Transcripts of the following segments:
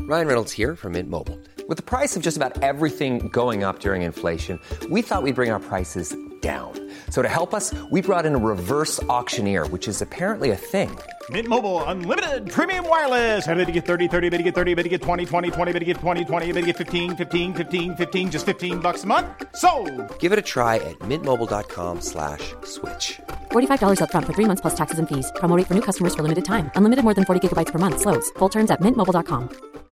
Ryan Reynolds here from Mint Mobile. With the price of just about everything going up during inflation, we thought we'd bring our prices down. So to help us, we brought in a reverse auctioneer, which is apparently a thing. Mint Mobile Unlimited Premium Wireless. How to get 30, 30, how to get 30, how to get 20, 20, 20, how to get 20, 20, how to get 15, 15, 15, 15, just $15 a month? Sold! Give it a try at mintmobile.com/switch. $45 up front for 3 months plus taxes and fees. Promo rate for new customers for limited time. Unlimited more than 40 gigabytes per month. Slows full terms at mintmobile.com.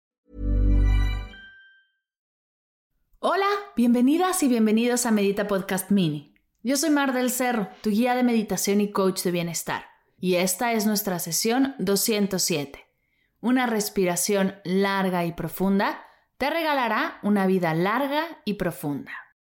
Hola, bienvenidas y bienvenidos a Medita Podcast Mini. Yo soy Mar del Cerro, tu guía de meditación y coach de bienestar. Y esta es nuestra sesión 207. Una respiración larga y profunda te regalará una vida larga y profunda.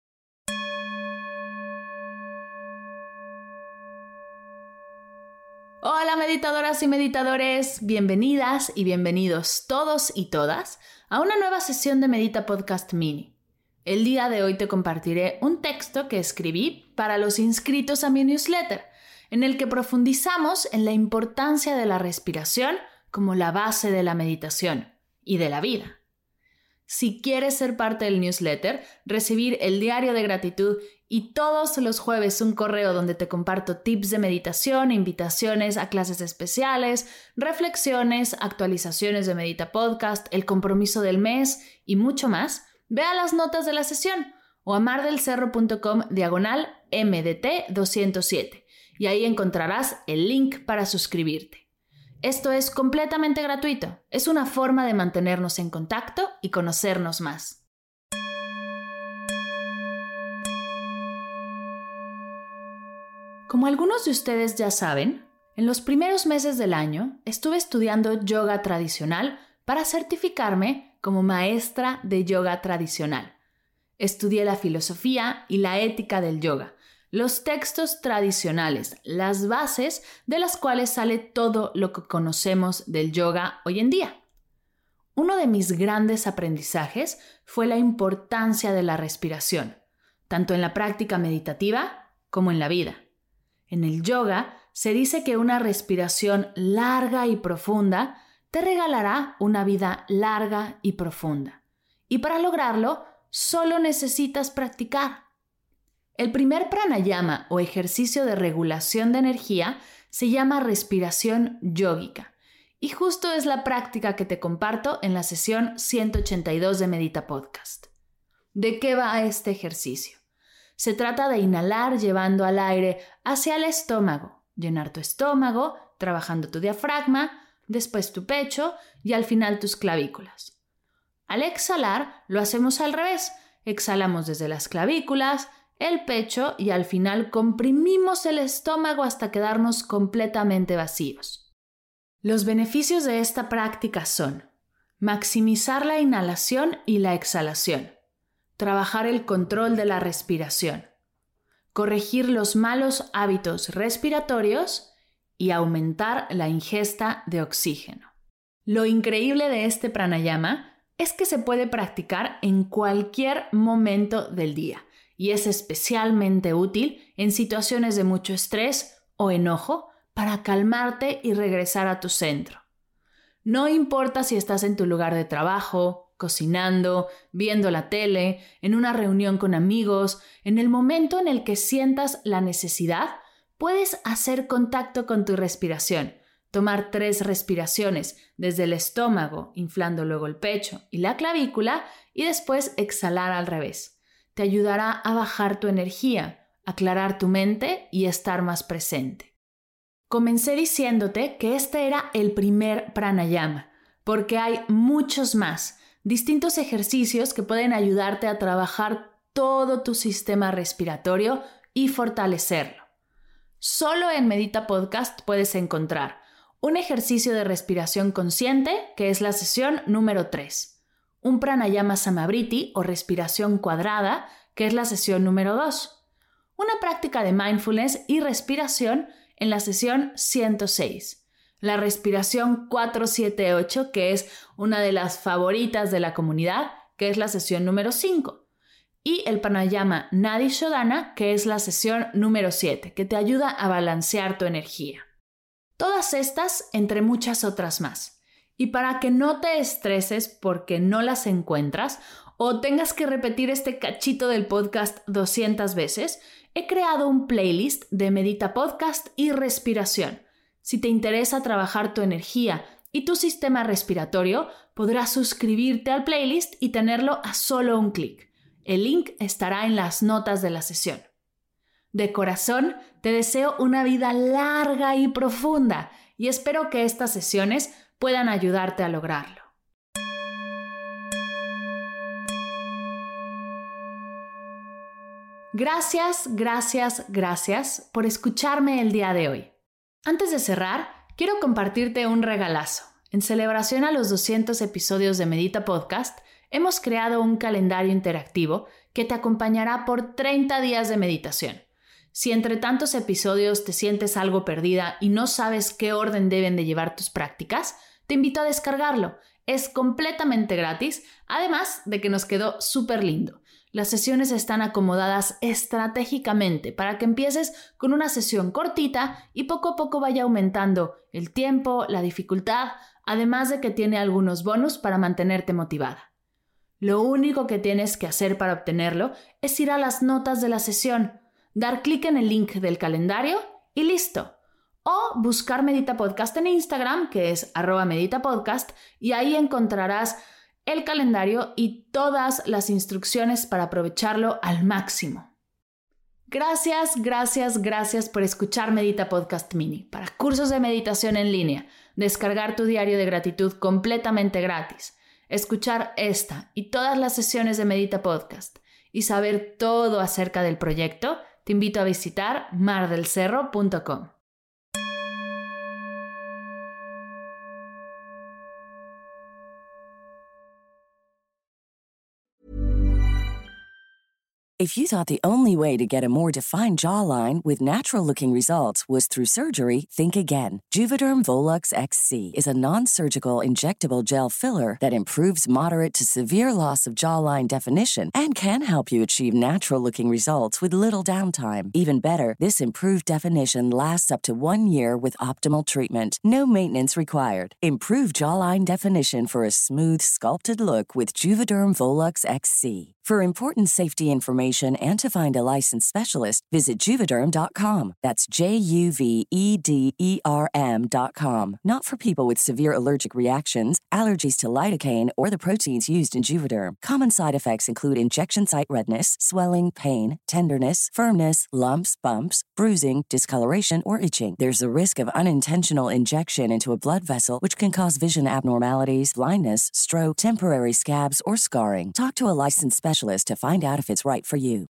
Hola meditadoras y meditadores, bienvenidas y bienvenidos todos y todas a una nueva sesión de Medita Podcast Mini. El día de hoy te compartiré un texto que escribí para los inscritos a mi newsletter, en el que profundizamos en la importancia de la respiración como la base de la meditación y de la vida. Si quieres ser parte del newsletter, recibir el diario de gratitud y todos los jueves un correo donde te comparto tips de meditación, invitaciones a clases especiales, reflexiones, actualizaciones de Medita Podcast, el compromiso del mes y mucho más, ve a las notas de la sesión o a mardelcerro.com/MDT207 y ahí encontrarás el link para suscribirte. Esto es completamente gratuito. Es una forma de mantenernos en contacto y conocernos más. Como algunos de ustedes ya saben, en los primeros meses del año estuve estudiando yoga tradicional para certificarme como maestra de yoga tradicional. Estudié la filosofía y la ética del yoga, los textos tradicionales, las bases de las cuales sale todo lo que conocemos del yoga hoy en día. Uno de mis grandes aprendizajes fue la importancia de la respiración, tanto en la práctica meditativa como en la vida. En el yoga se dice que una respiración larga y profunda te regalará una vida larga y profunda. Y para lograrlo, solo necesitas practicar. El primer pranayama o ejercicio de regulación de energía se llama respiración yógica. Y justo es la práctica que te comparto en la sesión 182 de Medita Podcast. ¿De qué va este ejercicio? Se trata de inhalar llevando al aire hacia el estómago, llenar tu estómago, trabajando tu diafragma, después tu pecho y al final tus clavículas. Al exhalar, lo hacemos al revés. Exhalamos desde las clavículas, el pecho y al final comprimimos el estómago hasta quedarnos completamente vacíos. Los beneficios de esta práctica son maximizar la inhalación y la exhalación, trabajar el control de la respiración, corregir los malos hábitos respiratorios y aumentar la ingesta de oxígeno. Lo increíble de este pranayama es que se puede practicar en cualquier momento del día y es especialmente útil en situaciones de mucho estrés o enojo para calmarte y regresar a tu centro. No importa si estás en tu lugar de trabajo, cocinando, viendo la tele, en una reunión con amigos, en el momento en el que sientas la necesidad, puedes hacer contacto con tu respiración, tomar 3 respiraciones desde el estómago, inflando luego el pecho y la clavícula y después exhalar al revés. Te ayudará a bajar tu energía, aclarar tu mente y estar más presente. Comencé diciéndote que este era el primer pranayama, porque hay muchos más, distintos ejercicios que pueden ayudarte a trabajar todo tu sistema respiratorio y fortalecerlo. Solo en Medita Podcast puedes encontrar un ejercicio de respiración consciente, que es la sesión número 3, un pranayama samavriti o respiración cuadrada, que es la sesión número 2, una práctica de mindfulness y respiración en la sesión 106, la respiración 478, que es una de las favoritas de la comunidad, que es la sesión número 5, y el pranayama Nadi Shodhana, que es la sesión número 7, que te ayuda a balancear tu energía. Todas estas entre muchas otras más. Y para que no te estreses porque no las encuentras o tengas que repetir este cachito del podcast 200 veces, he creado un playlist de Medita Podcast y respiración. Si te interesa trabajar tu energía y tu sistema respiratorio, podrás suscribirte al playlist y tenerlo a solo un clic. El link estará en las notas de la sesión. De corazón, te deseo una vida larga y profunda y espero que estas sesiones puedan ayudarte a lograrlo. Gracias por escucharme el día de hoy. Antes de cerrar, quiero compartirte un regalazo. En celebración a los 200 episodios de Medita Podcast, hemos creado un calendario interactivo que te acompañará por 30 días de meditación. Si entre tantos episodios te sientes algo perdida y no sabes qué orden deben de llevar tus prácticas, te invito a descargarlo. Es completamente gratis, además de que nos quedó súper lindo. Las sesiones están acomodadas estratégicamente para que empieces con una sesión cortita y poco a poco vaya aumentando el tiempo, la dificultad, además de que tiene algunos bonus para mantenerte motivada. Lo único que tienes que hacer para obtenerlo es ir a las notas de la sesión, dar clic en el link del calendario y listo. O buscar Medita Podcast en Instagram, que es @meditapodcast, y ahí encontrarás el calendario y todas las instrucciones para aprovecharlo al máximo. Gracias por escuchar Medita Podcast Mini. Para cursos de meditación en línea, descargar tu diario de gratitud completamente gratis, escuchar esta y todas las sesiones de Medita Podcast y saber todo acerca del proyecto, te invito a visitar mardelcerro.com. If you thought the only way to get a more defined jawline with natural-looking results was through surgery, think again. Juvederm Volux XC is a non-surgical injectable gel filler that improves moderate to severe loss of jawline definition and can help you achieve natural-looking results with little downtime. Even better, this improved definition lasts up to 1 year with optimal treatment. No maintenance required. Improve jawline definition for a smooth, sculpted look with Juvederm Volux XC. For important safety information and to find a licensed specialist, visit Juvederm.com. That's JUVEDERM.com. Not for people with severe allergic reactions, allergies to lidocaine, or the proteins used in Juvederm. Common side effects include injection site redness, swelling, pain, tenderness, firmness, lumps, bumps, bruising, discoloration, or itching. There's a risk of unintentional injection into a blood vessel, which can cause vision abnormalities, blindness, stroke, temporary scabs, or scarring. Talk to a licensed specialist to find out if it's right for you.